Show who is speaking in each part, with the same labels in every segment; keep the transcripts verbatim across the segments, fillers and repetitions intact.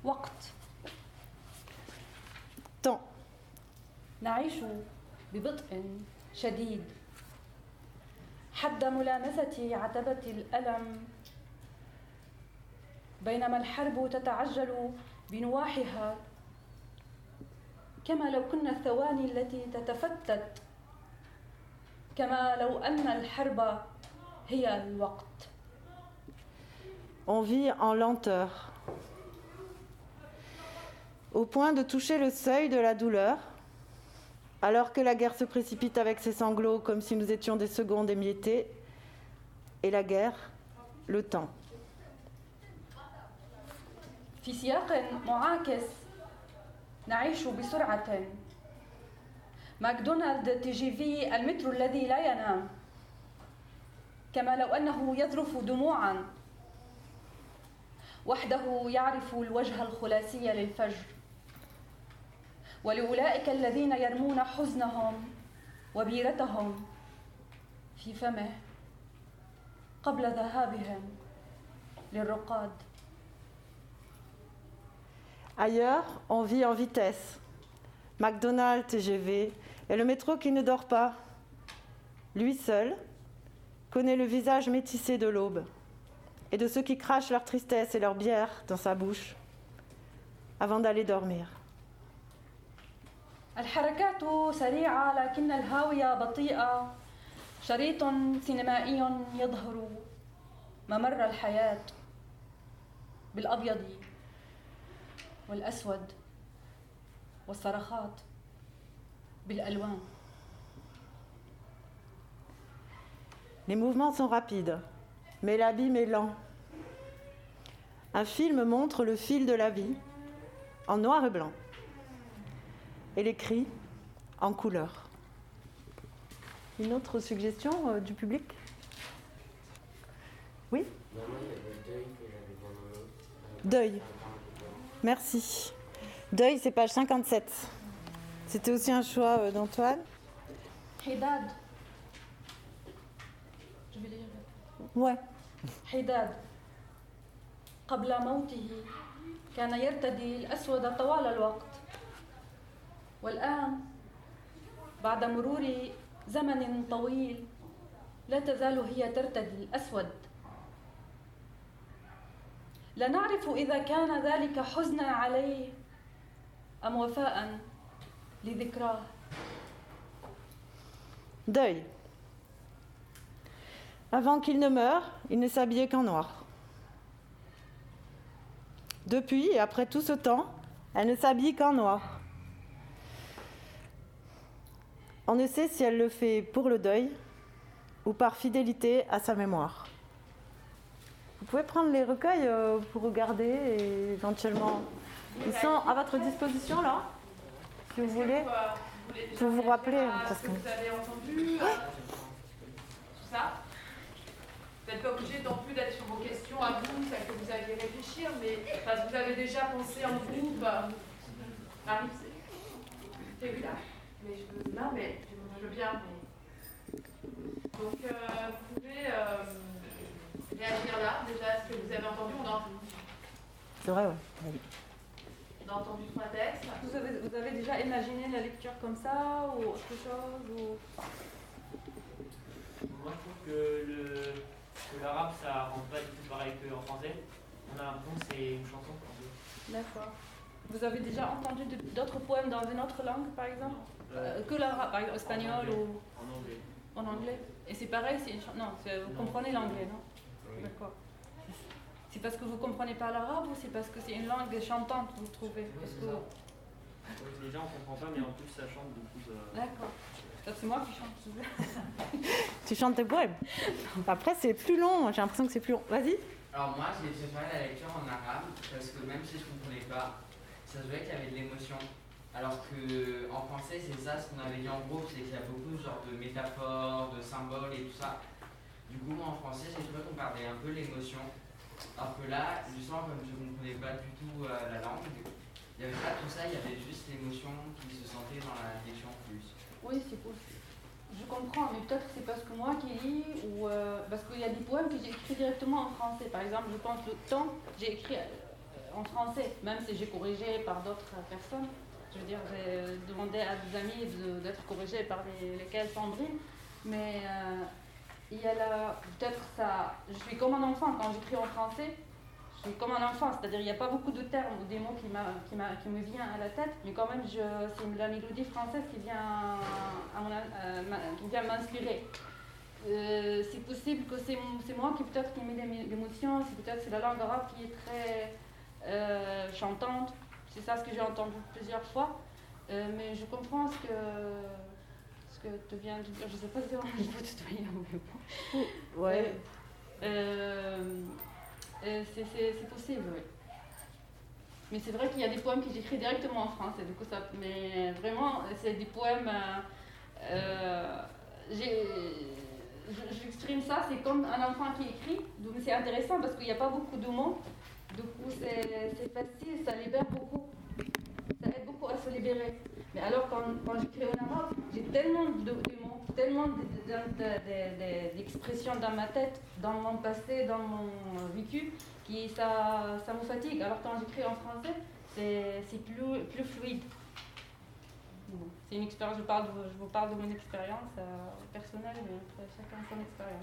Speaker 1: وقت.
Speaker 2: Temps.
Speaker 1: نعيش ببطء شديد حد ملامسة عتبة الألم، بينما الحرب تتعجل بنواحها كما لو كنا الثواني التي تتفتت، كما لو أن الحرب هي الوقت.
Speaker 2: On vit en lenteur, au point de toucher le seuil de la douleur, alors que la guerre se précipite avec ses sanglots comme si nous étions des secondes émiettées, et la guerre, le temps.
Speaker 1: في سياق معاكس نعيش بسرعة. ماكدونالد تي جي في المترو الذي لا ينام، كما لو أنه يذرف دموعاً، وحده يعرف الوجه الخلاصي للفجر، ولأولئك الذين يرمون حزنهم وبيرتهم في فمه قبل ذهابهم للرقاد.
Speaker 2: Ailleurs, on vit en vitesse. McDonald's, T G V et le métro qui ne dort pas. Lui seul connaît le visage métissé de l'aube et de ceux qui crachent leur tristesse et leur bière dans sa bouche avant d'aller dormir.
Speaker 1: الحركات سريعة لكن الهاوية بطيئة، شريط سينمائي يظهر ممر الحياة بالأبيض والأسود والصرخات بالألوان.
Speaker 2: Les mouvements sont rapides, mais l'abîme est lent. Un film montre le fil de la vie en noir et blanc et les cris en couleur. Une autre suggestion euh, du public? Oui? Deuil. Merci. Deuil, c'est page cinquante-sept. C'était aussi un choix euh, d'Antoine.
Speaker 1: حداد.
Speaker 2: Ouais.
Speaker 1: حداد. قبل موته كان يرتدي الأسود طوال الوقت، والآن بعد مرور زمن طويل لا تزال هي ترتدي الأسود. لا نعرف إذا كان ذلك حزنا عليه أم وفاء لذكراه.
Speaker 2: Deuil. Avant qu'il ne meure, il ne s'habillait qu'en noir. Depuis et après tout ce temps, elle ne s'habille qu'en noir. On ne sait si elle le fait pour le deuil ou par fidélité à sa mémoire. Vous pouvez prendre les recueils pour regarder et éventuellement... Ils sont à votre disposition là, si vous voulez. Je vais vous rappeler.
Speaker 3: Parce que vous avez entendu euh, tout ça. Vous n'êtes pas obligé non plus d'être sur vos questions à vous, celles que vous alliez réfléchir, mais parce que vous avez déjà pensé en groupe. Marie, c'est oui là. Mais je veux, non, mais je veux bien. Mais... Donc, euh, vous pouvez euh, réagir là, déjà, à ce que vous avez entendu. On a,
Speaker 2: C'est vrai, oui.
Speaker 3: on a entendu trois textes.
Speaker 1: Vous avez, vous avez déjà imaginé la lecture comme ça ou autre chose ou...
Speaker 4: Moi, je trouve que, le, que l'arabe, ça rend pas du tout pareil qu'en français. On a l'impression que c'est une chanson.
Speaker 1: D'accord. Vous avez déjà entendu de, d'autres poèmes dans une autre langue, par exemple euh, Que l'arabe, par exemple, espagnol ou...
Speaker 4: En anglais.
Speaker 1: En anglais. Et c'est pareil, c'est une ch... Non, c'est, vous non. comprenez l'anglais, non?
Speaker 4: Oui.
Speaker 1: D'accord. C'est parce que vous ne comprenez pas l'arabe ou c'est parce que c'est une langue chantante, vous trouvez?
Speaker 4: Oui,
Speaker 1: parce
Speaker 4: c'est
Speaker 1: que...
Speaker 4: ça. Oui, déjà, on ne comprend pas, mais en plus, ça chante beaucoup. De...
Speaker 1: D'accord. Ça, c'est moi qui chante.
Speaker 2: Tu chantes tes poèmes. Après, c'est plus long. J'ai l'impression que c'est plus long. Vas-y.
Speaker 5: Alors moi, j'ai préféré la lecture en arabe parce que même si je ne comprenais pas, ça se voyait qu'il y avait de l'émotion. Alors qu'en français, c'est ça, ce qu'on avait dit en gros, c'est qu'il y a beaucoup genre, de métaphores, de symboles et tout ça. Du coup, moi en français, j'ai trouvé qu'on perdait un peu l'émotion. Alors que là, justement, comme je ne comprenais pas du tout euh, la langue, il n'y avait pas tout ça, il y avait juste l'émotion qui se sentait dans la lecture en plus.
Speaker 1: Oui, c'est possible. Je comprends, mais peut-être c'est parce que moi qui lis, ou euh, parce qu'il y a des poèmes que j'ai écrits directement en français. Par exemple, je pense le temps, j'ai écrit euh,
Speaker 6: en français, même si j'ai corrigé par d'autres personnes. Je veux dire, j'ai demandé à des amis de, d'être corrigés par les, lesquels Sandrine, mais euh, il y a là, peut-être ça, je suis comme un enfant quand j'écris en français, je suis comme un enfant, c'est-à-dire il n'y a pas beaucoup de termes ou des mots qui, m'a, qui, m'a, qui me viennent à la tête, mais quand même je, c'est la mélodie française qui vient, à mon, euh, qui vient m'inspirer. Euh, c'est possible que c'est, c'est moi qui peut-être qui mets des émotions, c'est peut-être c'est la langue arabe qui est très euh, chantante. C'est ça ce que j'ai entendu plusieurs fois, euh, mais je comprends ce que, ce que tu viens de dire. Je ne sais pas si il faut tutoyer ou bon.
Speaker 2: Ouais.
Speaker 6: Euh, euh, c'est, c'est, c'est possible, oui. Mais c'est vrai qu'il y a des poèmes que j'écris directement en français, du coup ça. Mais vraiment, c'est des poèmes. Euh, euh, j'ai, j'exprime ça, c'est comme un enfant qui écrit, donc c'est intéressant parce qu'il n'y a pas beaucoup de mots. Du coup, c'est, c'est facile, ça libère beaucoup. Ça aide beaucoup à se libérer. Mais alors, quand, quand j'écris en arabe, j'ai tellement de, de mots, tellement de, de, de, de, d'expressions dans ma tête, dans mon passé, dans mon vécu, qui ça, ça me fatigue. Alors, quand j'écris en français, c'est, c'est plus, plus fluide. Bon, c'est une expérience, je, parle de, je vous parle de mon expérience euh, personnelle, mais après, chacun son expérience.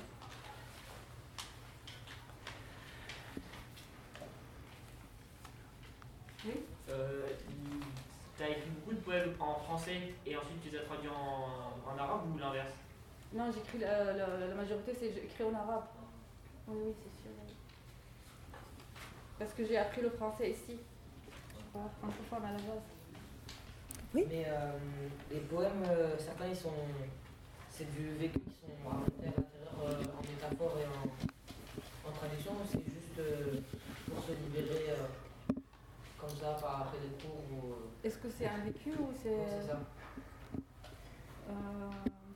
Speaker 6: Oui.
Speaker 4: Euh, tu as écrit beaucoup de poèmes en français et ensuite tu les as traduits en, en arabe ou l'inverse?
Speaker 6: Non, j'écris la, la, la majorité, c'est j'écris en arabe. Oui, oui, c'est sûr. Oui. Parce que j'ai appris le français ici. Voilà, francophone à la base.
Speaker 2: Oui.
Speaker 7: Mais euh, les poèmes, euh, certains, ils sont, c'est du vécu qui sont racontés à l'intérieur euh, en métaphore et en, en traduction, ou c'est juste euh, pour se libérer euh, comme ça, par après des cours ou... Euh...
Speaker 6: Est-ce que c'est un vécu ou c'est...
Speaker 7: Ouais, c'est ça.
Speaker 6: Euh...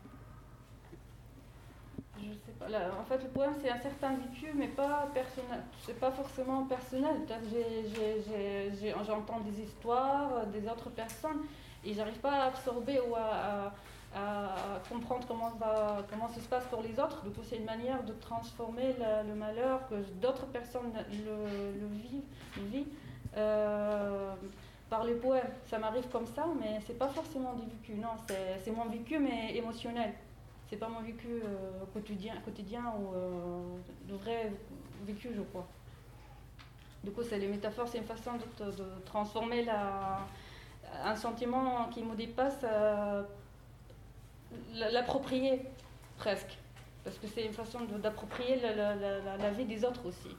Speaker 6: Je sais pas. Là, en fait, le poème, c'est un certain vécu, mais pas personnel. C'est pas forcément personnel. Peut-être j'ai, j'ai, j'ai, j'ai, j'entends des histoires des autres personnes et j'arrive pas à absorber ou à, à, à comprendre comment, va, comment ça se passe pour les autres. Du coup, c'est une manière de transformer la, le malheur que d'autres personnes le, le vivent, le vivent euh, par les poèmes. Ça m'arrive comme ça, mais c'est pas forcément des vécus. Non, c'est, c'est mon vécu, mais émotionnel. C'est pas mon vécu euh, quotidien, quotidien ou euh, de vrai vécu, je crois. Du coup, c'est les métaphores, c'est une façon de, de, de transformer la, un sentiment qui me dépasse, euh, l'approprier presque. Parce que c'est une façon de, d'approprier la, la, la, la vie des autres aussi.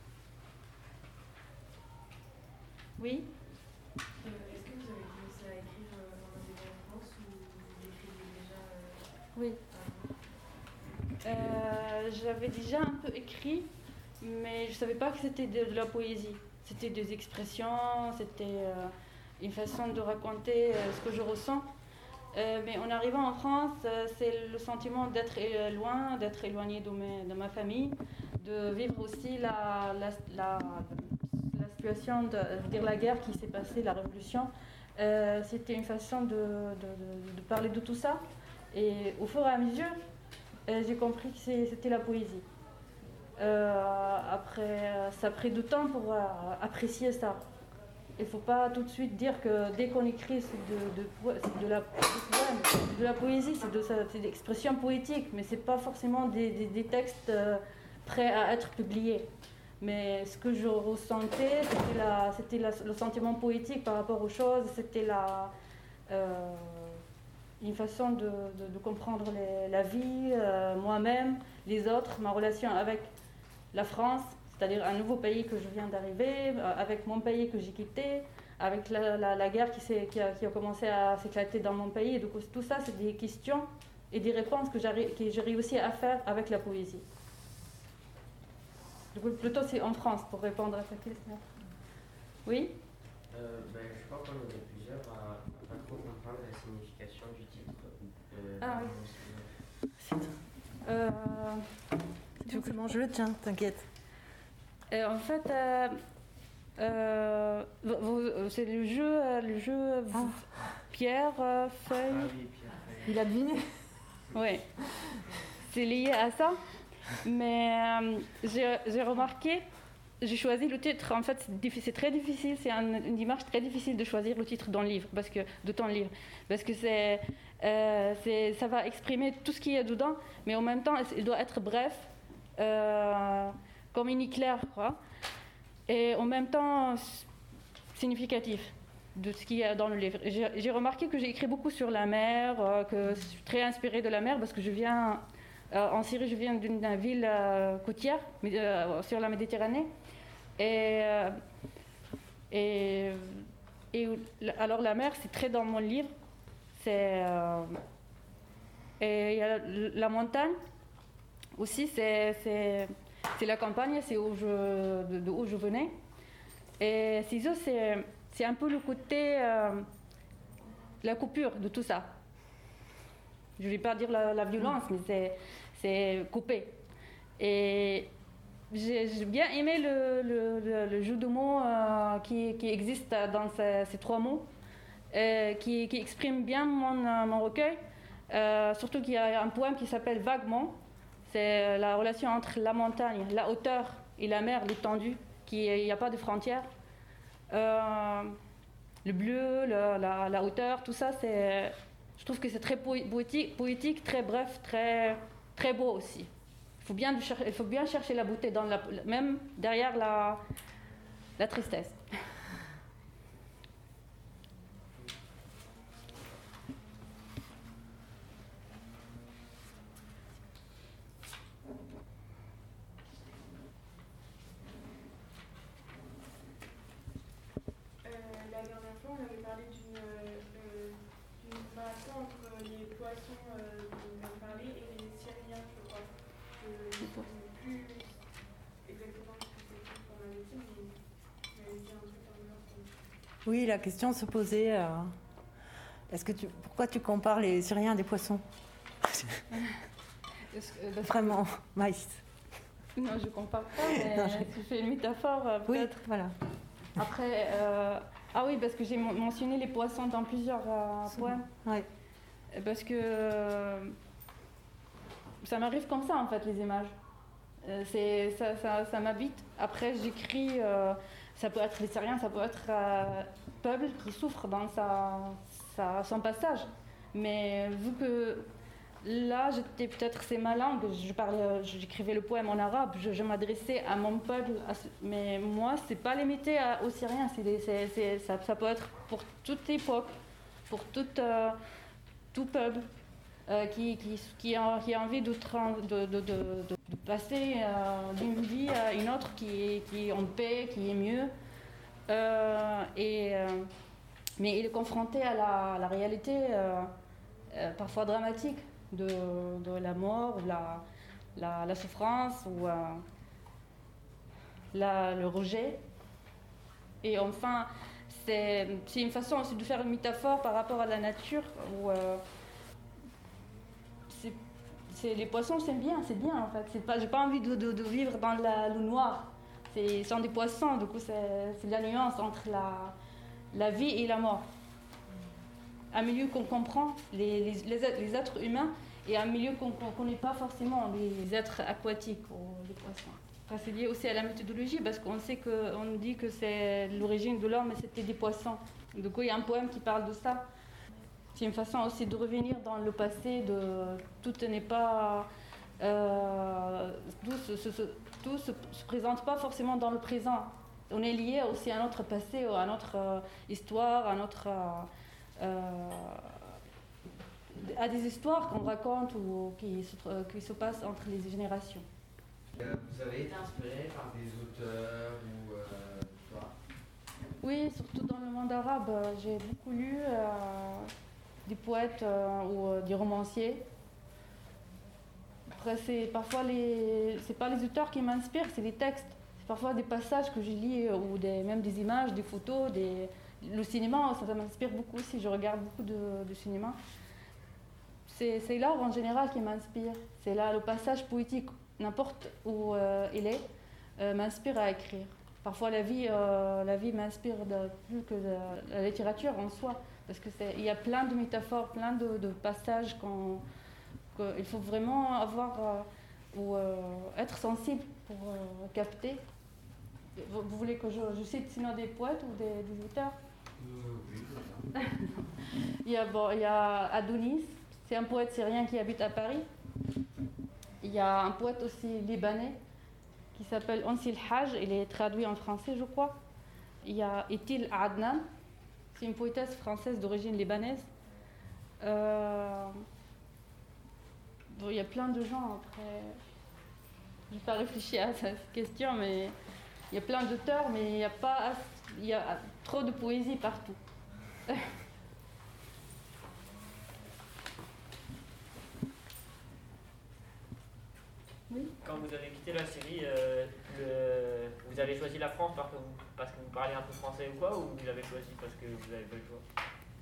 Speaker 6: Oui?
Speaker 8: Euh, est-ce que vous avez commencé à écrire euh, dans un début en France ou vous écrivez déjà euh,
Speaker 6: Oui. Euh, j'avais déjà un peu écrit, mais je ne savais pas que c'était de, de la poésie. C'était des expressions, c'était euh, une façon de raconter euh, ce que je ressens. Euh, mais en arrivant en France, euh, c'est le sentiment d'être loin, d'être éloigné de, mes, de ma famille, de vivre aussi la, la, la, la situation, de, je veux dire la guerre qui s'est passée, la révolution. Euh, c'était une façon de, de, de, de parler de tout ça. Et au fur et à mesure, euh, j'ai compris que c'était la poésie. Euh, après, ça a pris du temps pour euh, apprécier ça. Il ne faut pas tout de suite dire que dès qu'on écrit, c'est de, de, c'est de, la, de la poésie, c'est, de, c'est des expressions poétiques, mais ce n'est pas forcément des, des, des textes euh, prêts à être publiés. Mais ce que je ressentais, c'était, la, c'était la, le sentiment poétique par rapport aux choses, c'était la, euh, une façon de, de, de comprendre les, la vie, euh, moi-même, les autres, ma relation avec la France, c'est-à-dire un nouveau pays que je viens d'arriver, avec mon pays que j'ai quitté, avec la, la, la guerre qui, s'est, qui, a, qui a commencé à s'éclater dans mon pays. Et donc, tout ça, c'est des questions et des réponses que, que j'ai réussi à faire avec la poésie. Du coup, plutôt c'est en France pour répondre à ta question. Oui
Speaker 9: euh, ben, Je crois qu'on est plusieurs à ne pas trop comprendre la signification du titre. Euh,
Speaker 6: ah oui. Euh,
Speaker 2: c'est bon, c'est bon, je le tiens, t'inquiète.
Speaker 6: Euh, en fait, euh, euh, vous, c'est le jeu, le jeu ah. pierre, euh, feuille. Ah
Speaker 9: oui, pierre, feuille.
Speaker 2: Il a deviné.
Speaker 6: Oui, c'est lié à ça. Mais euh, j'ai, j'ai remarqué j'ai choisi le titre. En fait, c'est, diffi- c'est très difficile. C'est un- une démarche très difficile de choisir le titre d'un livre, parce que de ton livre, parce que c'est, euh, c'est, ça va exprimer tout ce qu'il y a dedans, mais en même temps, il doit être bref, euh, comme une éclair, quoi, et en même temps significatif de ce qu'il y a dans le livre. J'ai, j'ai remarqué que j'ai écrit beaucoup sur la mer, euh, que je suis très inspirée de la mer, parce que je viens euh, en Syrie, je viens d'une, d'une ville euh, côtière, mais, euh, sur la Méditerranée. Et, euh, et, et alors la mer, c'est très dans mon livre. C'est, euh, et il y a la montagne aussi, c'est, c'est, c'est la campagne, c'est où je, de, de où je venais. Et ciseaux, c'est, c'est un peu le côté, euh, la coupure de tout ça. Je ne vais pas dire la, la violence, mais c'est, c'est coupé. Et J'ai, j'ai bien aimé le, le, le, le jeu de mots euh, qui, qui existe dans ces, ces trois mots, euh, qui, qui exprime bien mon, euh, mon recueil. Euh, surtout qu'il y a un poème qui s'appelle Vaguement. C'est la relation entre la montagne, la hauteur et la mer, l'étendue, qui il n'y a pas de frontières. Euh, le bleu, le, la, la hauteur, tout ça, c'est, je trouve que c'est très poétique, poétique, très bref, très, très beau aussi. Il faut bien, il faut bien chercher la beauté, dans la, même derrière la, la tristesse.
Speaker 8: Euh, la dernière fois, on avait parlé d'une, euh, d'une relation entre les poissons euh, dont on a parlé et les Syriens, je crois. Je ne sais plus exactement ce que c'était qu'on avait dit, mais on avait dit un truc en dehors.
Speaker 2: Oui, la question se posait, euh, est-ce que tu, pourquoi tu compares les Syriens à des poissons? Vraiment, Maïs.
Speaker 6: Non, je ne compare pas, mais non, je... tu fais une métaphore euh, peut-être.
Speaker 2: Oui, voilà.
Speaker 6: Après, euh, ah oui, parce que j'ai mentionné les poissons dans plusieurs euh, poèmes.
Speaker 2: Oui.
Speaker 6: Parce que euh, ça m'arrive comme ça, en fait, les images. Euh, c'est, ça, ça, ça m'habite. Après, j'écris, euh, ça peut être les Syriens, ça peut être euh, peuple qui souffre dans sa, sa, son passage. Mais vu que là, j'étais peut-être, c'est ma langue, je parlais, j'écrivais le poème en arabe, je, je m'adressais à mon peuple, à ce, mais moi, c'est pas limité à, aux Syriens, c'est, c'est, c'est, ça, ça peut être pour toute époque, pour toute, euh, tout peuple euh, qui, qui, qui, a, qui a envie de, de, de, de, de passer euh, d'une vie à une autre qui est, qui est en paix, qui est mieux. Euh, et, euh, mais il est confronté à la, la réalité euh, euh, parfois dramatique. De, de la mort, la, la, la souffrance ou euh, la, le rejet. Et enfin, c'est, c'est une façon aussi de faire une métaphore par rapport à la nature où euh, c'est, c'est, les poissons, c'est bien, c'est bien en fait. C'est pas, j'ai pas envie de, de, de vivre dans la, le noir. C'est, ce sont des poissons, du coup, c'est, c'est la nuance entre la, la vie et la mort. Un milieu qu'on comprend, les, les, les, les êtres humains, et un milieu qu'on ne connaît pas forcément, les êtres aquatiques ou les poissons. Enfin, c'est lié aussi à la méthodologie, parce qu'on sait que, on dit que c'est l'origine de l'homme, c'était des poissons. Du coup, il y a un poème qui parle de ça. C'est une façon aussi de revenir dans le passé, de tout n'est pas... Euh, tout se, se, se, tout se, se présente pas forcément dans le présent. On est lié aussi à notre passé, à notre euh, histoire, à notre... Euh, à des histoires qu'on raconte ou qui se, qui se passent entre les générations.
Speaker 5: Euh, vous avez été inspiré par des auteurs ou euh, toi?
Speaker 6: Oui, surtout dans le monde arabe, j'ai beaucoup lu euh, des poètes euh, ou euh, des romanciers. Après, c'est parfois les, c'est pas les auteurs qui m'inspirent, c'est les textes. C'est parfois des passages que je lis ou des, même des images, des photos, des, le cinéma, ça, ça m'inspire beaucoup aussi. Je regarde beaucoup de, de cinéma. C'est, c'est l'art en général qui m'inspire. C'est là le passage poétique, n'importe où euh, il est, euh, m'inspire à écrire. Parfois la vie, euh, la vie m'inspire de, plus que de, la littérature en soi, parce que c'est, il y a plein de métaphores, plein de, de passages qu'on, qu'il faut vraiment avoir euh, ou euh, être sensible pour euh, capter. Vous, vous voulez que je, je cite sinon des poètes ou des, des auteurs?
Speaker 9: Oui,
Speaker 6: il, y a, bon, il y a Adonis, c'est un poète syrien qui habite à Paris. Il y a un poète aussi libanais qui s'appelle Onsil Haj, il est traduit en français je crois. Il y a Etil Adnan, c'est une poétesse française d'origine libanaise. Euh, bon, il y a plein de gens après. Je n'ai pas réfléchi à cette question, mais il y a plein d'auteurs, mais il n'y a pas, il y a trop de poésie partout. Oui.
Speaker 4: Quand vous avez quitté la Syrie, euh, le... vous avez choisi la France parce que, vous... parce que vous parlez un peu français ou quoi, ou vous l'avez choisi parce que vous n'avez pas le choix?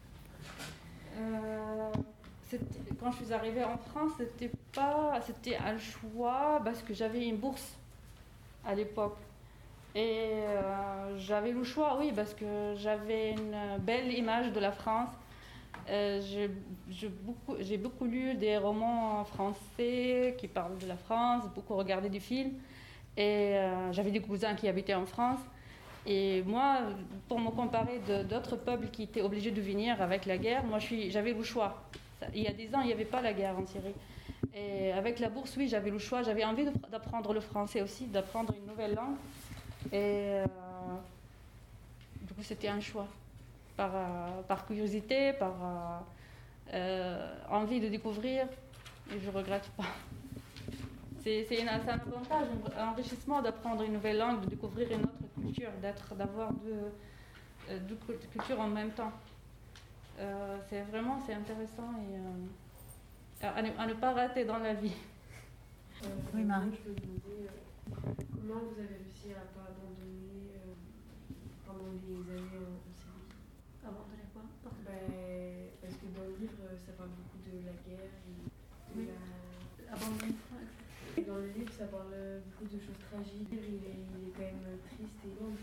Speaker 6: euh, Quand je suis arrivée en France, c'était pas, c'était un choix parce que j'avais une bourse à l'époque. Et euh, j'avais le choix, oui, parce que j'avais une belle image de la France. Euh, j'ai, j'ai, beaucoup, j'ai beaucoup lu des romans français qui parlent de la France, beaucoup regardé des films. Et euh, j'avais des cousins qui habitaient en France. Et moi, pour me comparer de, d'autres peuples qui étaient obligés de venir avec la guerre, moi je suis, j'avais le choix. Il y a dix ans, il n'y avait pas la guerre en Syrie. Et avec la bourse, oui, j'avais le choix. J'avais envie de, d'apprendre le français aussi, d'apprendre une nouvelle langue. Et euh, du coup, c'était un choix. Par, euh, par curiosité, par euh, euh, envie de découvrir, et je ne regrette pas. C'est, c'est, une, c'est un avantage, un enrichissement d'apprendre une nouvelle langue, de découvrir une autre culture, d'être, d'avoir deux, euh, deux cultures en même temps. Euh, c'est vraiment c'est intéressant et euh, à, ne, à ne pas rater dans la vie.
Speaker 8: Euh,
Speaker 2: oui, Marie.
Speaker 8: Je me demandais euh, comment vous avez réussi à ne pas abandonner euh, pendant les années en, en Syrie.
Speaker 6: Abandonner quoi?
Speaker 8: Ben, parce que dans le livre, ça parle beaucoup de la guerre et de
Speaker 6: oui.
Speaker 8: la...
Speaker 6: Abandonner.
Speaker 8: Dans le livre, ça parle beaucoup de choses tragiques. Il est, il est quand même triste et long.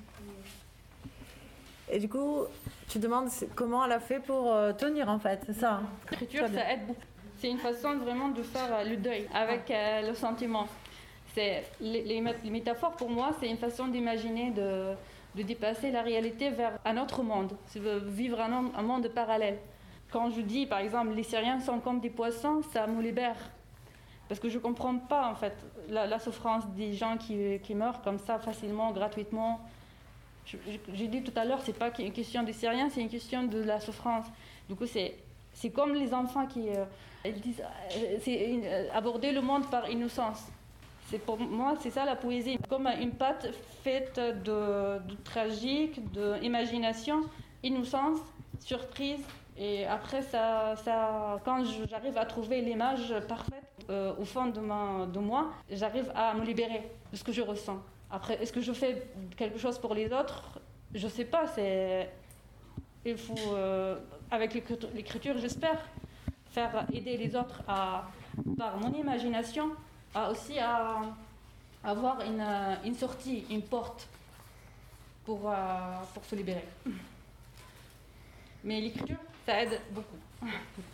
Speaker 2: Et du coup, tu demandes comment elle a fait pour euh, tenir en fait, c'est ça?
Speaker 6: L'écriture, ça aide beaucoup. C'est une façon vraiment de faire le deuil avec euh, le sentiment. C'est, les, les, les métaphores, pour moi, c'est une façon d'imaginer, de, de dépasser la réalité vers un autre monde, c'est vivre un, un monde parallèle. Quand je dis, par exemple, les Syriens sont comme des poissons, ça me libère. Parce que je ne comprends pas, en fait, la, la souffrance des gens qui, qui meurent comme ça, facilement, gratuitement. Je, je, j'ai dit tout à l'heure, ce n'est pas une question des Syriens, c'est une question de la souffrance. Du coup, c'est, c'est comme les enfants qui euh, ils disent, euh, c'est une, euh, aborder le monde par innocence. C'est pour moi, c'est ça la poésie. Comme une pâte faite de, de tragique, d'imagination, innocence, surprise. Et après, ça, ça, quand j'arrive à trouver l'image parfaite euh, au fond de, ma, de moi, j'arrive à me libérer de ce que je ressens. Après, est-ce que je fais quelque chose pour les autres? Je ne sais pas. C'est... Il faut, euh, avec l'écriture, l'écriture, j'espère, faire aider les autres à, par mon imagination, à aussi à avoir une, une sortie, une porte pour, euh, pour se libérer. Mais l'écriture, ça aide beaucoup.